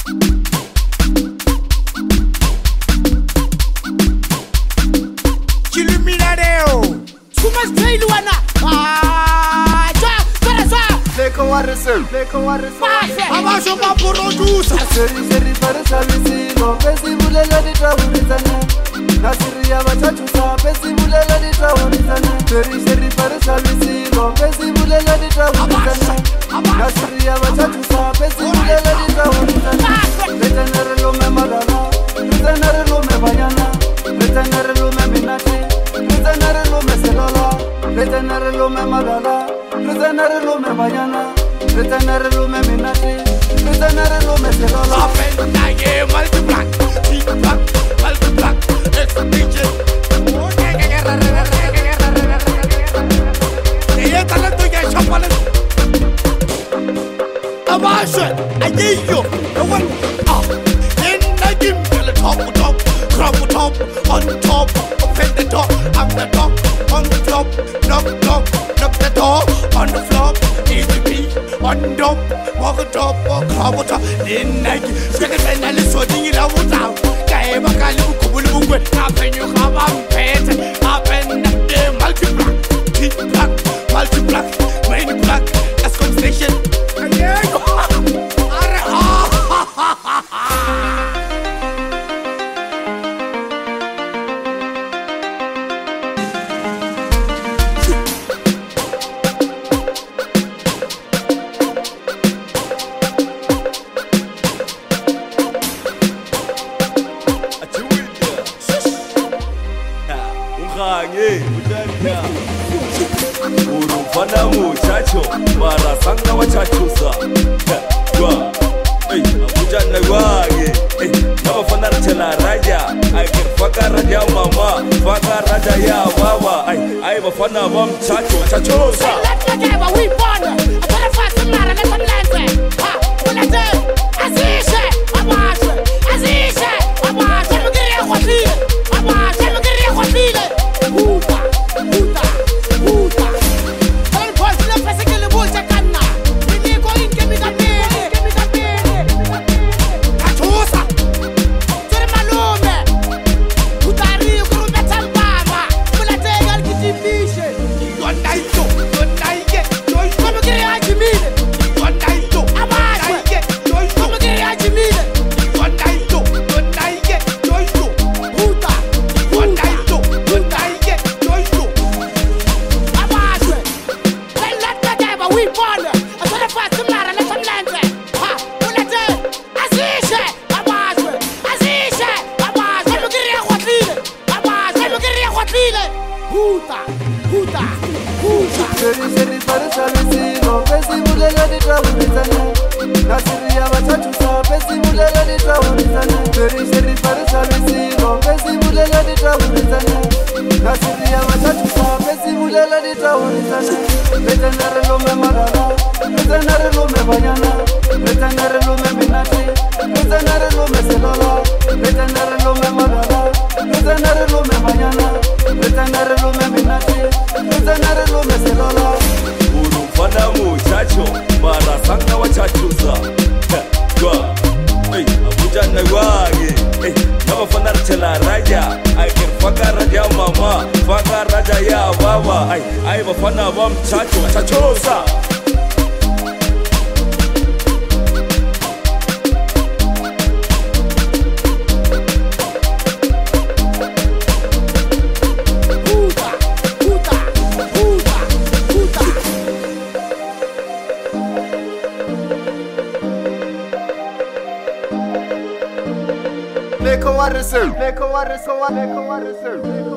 Chiluminadeo. Sumas Tailuana. Abajo ma producer. Seri para salisilo, besibulela di traburizana. Nasiria bachachusa, besibulela di traburizana. Seri para salisilo, besibulela di traburizana. Nasiria bachachusa, besibulela di traburizana. Retenere me malala, retenere me bayana, retenere me minati, retenere me selala, retenere me malala, retenere me bayana. Retenere lume minati, retenere lume selala. Apen naye multi-black, black, multi-black, it's a DJ. Eye talento ya chapale. Abashe, ayeyo, ewan in the gym, the top, crop top, on top, open the door, I'm the top, on the top, knock the door, on the floor. On top, walk on top, crop top, in Nike, second and so you know what's out. Kaima Kalu, Kubulu, happen you have a pet, happen the multi-black, multi-black, main black, that's conversation. Urufana muchacho, marasanga wachachusa. Abuja na wage, nabafana rachela raja. Faka raja mama, faka raja ya baba. Ay bafana bam chacho, chachosa. Let's go, we born. I'm gonna fight some mara, let's land. Ha, let's go. Azisha, abasha, azisha, abasha. I'm gonna get it. Abasha, I'm gonna get it. Puta. All boys, let's get the bull chakana. We need go in, give me the bed. Chachosa. Tere malume. Utari ukuru metal baba. Mula tegal kiti fishe. Yonaito. Come get it, Jimmy. Yonaito. Abasha. Come get it, Jimmy. Yonaito. Puta. We born. I'm gonna fight some mara, let's land. Ha, let's go. Azisha, abasha, azisha, abasha. I'm gonna get it. Abasha, I'm gonna get it. Puta. Seri para salisilo, besibulela di traburizana. Nasiria bachachusa, besibulela di traburizana. Seri para salisilo, besibulela di traburizana. Nasiria bachachusa, besibulela di traburizana. Retenere lume malala, retenere lume bayana, retenere lume minati, retenere lume selala, retenere lume malala, retenere lume bayana, retenere lume minati, retenere lume selala. Urufana muchacho, marasanga wachachusa. Abuja na wage, nabafana rachela raja. Faka raja mama, faka raja ya baba. Ay bafana bam chacho, chachosa. Make a water,